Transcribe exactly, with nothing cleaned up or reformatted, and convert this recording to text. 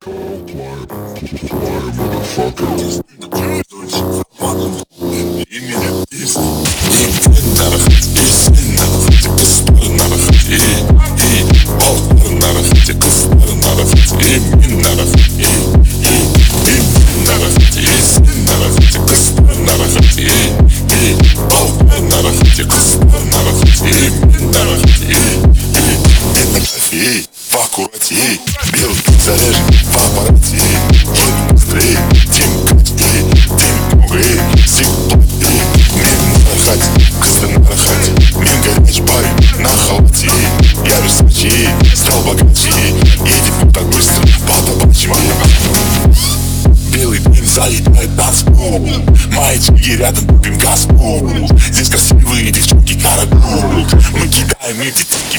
Аккуратней, белый заряжен в аппарате. Чем быстрее, тем красивее, тем много симпатии. Мен нарахать, кызды нарахать. Мен горяч парень на халате. Я Версачи, стал богаче. Едем так быстро, папа почему? Белый дым залетает танцпол. Мои чиги рядом, купим газпол. Здесь красивые девчонки карабул. Мы кидаем эти тики.